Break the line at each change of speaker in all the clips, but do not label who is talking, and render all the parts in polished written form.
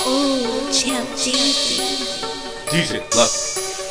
Ooh, Champ Jeezy.
DJ Lucky.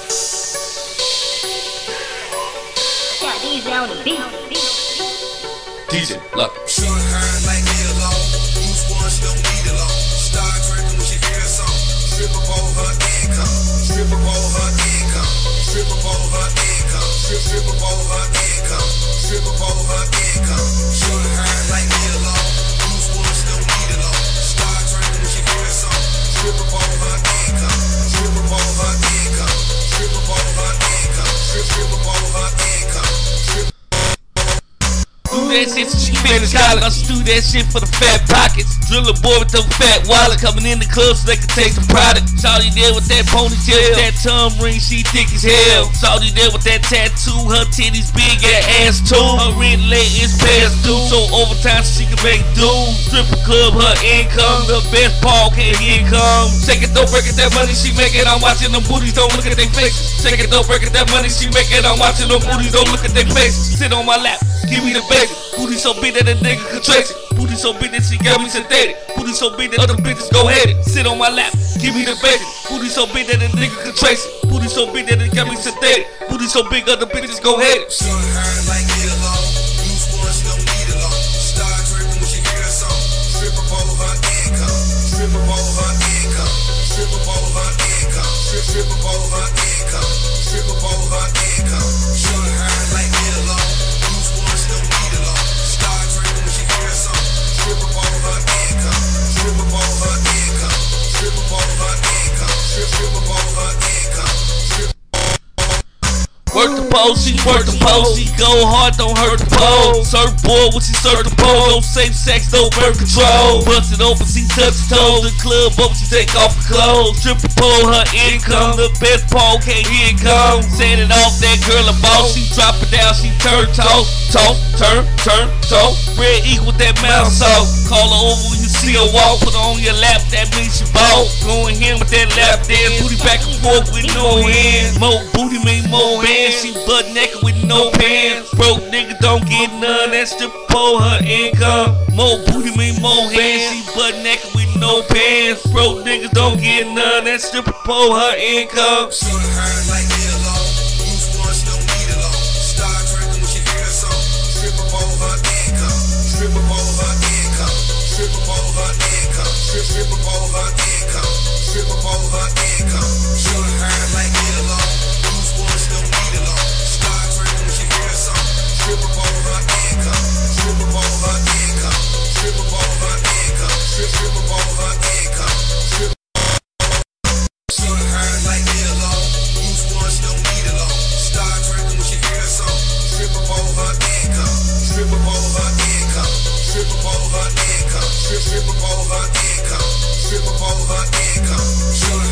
Got Jeezy on the beat.
DJ Lucky.
Short hair like Lilo, loose ones don't need it long. Start drinking when she hear a song. Strip up all her income, strip up all her income, strip up all her income, strip up all her income, strip up all her income. Short hair like Lilo, loose ones don't need it long. Start drinking when she hear a song. Strip up all her income, strip up all her income, strip up all her income, strip up all her income.
Do that shit till she finish college. I do that shit for the fat pockets. Drill a boy with them fat wallet. Coming in the club so they can take some product. Shawty there with that ponytail, that tongue ring, she thick as hell. Shawty there with that tattoo, her titties big and ass too. Her rent late is past due, so overtime so she can make do. Stripper club, her income, the best Paul can't income. Shake it, don't break it, that money she making. I'm watching them booties, don't look at their faces. Shake it, don't break it, that money she making. I'm watching them booties, don't look at their faces. Sit on my lap, give me the baby. Booty so big that a nigga can trace it. Booty so big that she got me sedated. Booty so big that other bitches go ahead it. Sit on my lap, give me the baby. Booty so big that a nigga can trace it. Booty so big that it got me sedated. Booty so big other bitches go ahead it.
Short hair like Lilo, loose ones don't need it long. Start drinking when she hear a song. Strip up all her income, strip up all her income, strip up all her income, strip up all her income, strip up all her income. Short hair like Lilo, loose ones don't need it long. Start drinking when she hear a song. Strip up all her income, strip up all her income, strip up all her income, strip up all her income.
Work the pole, she work the pole. She go hard, don't hurt the pole. Surfboard when she surf the pole. No safe sex, no birth control. Bust it open, she touch the toe. The club open, she take off her clothes. Stripper pole, her income. The best pole, can't income. Sending off that girl a boss. She drop it down, she turn toss. Toss, turn, toss. Red equal that mouth sauce. Call her over when you see her walk. Put her on your lap, that means she bought. Going in with that lap dance. Booty back and forth with no hands. More booty mean more hands. She butt naked with no pants. Broke nigga don't get none. That stripper pole her income. More booty mean more hands. She butt naked with no pants. Broke niggas don't get none. That stripper pole her income.
Short hair like Lilo, loose ones don't need it long. Start drinking when she hear a song. Strip up all her income, strip up all her income, strip up all her income, strip up all her income, strip up all her income. Short hair like Lilo, loose ones don't need it long. Start drinking when she hear a song. Strip up all her income, strip up all her income, strip up all her income, strip up all her income. Short hair like Lilo, loose ones don't need it long. Start drinking when she hear a song. Strip up all her income, strip up all her income, strip up all her income, strip up all her income, strip up all her income. Short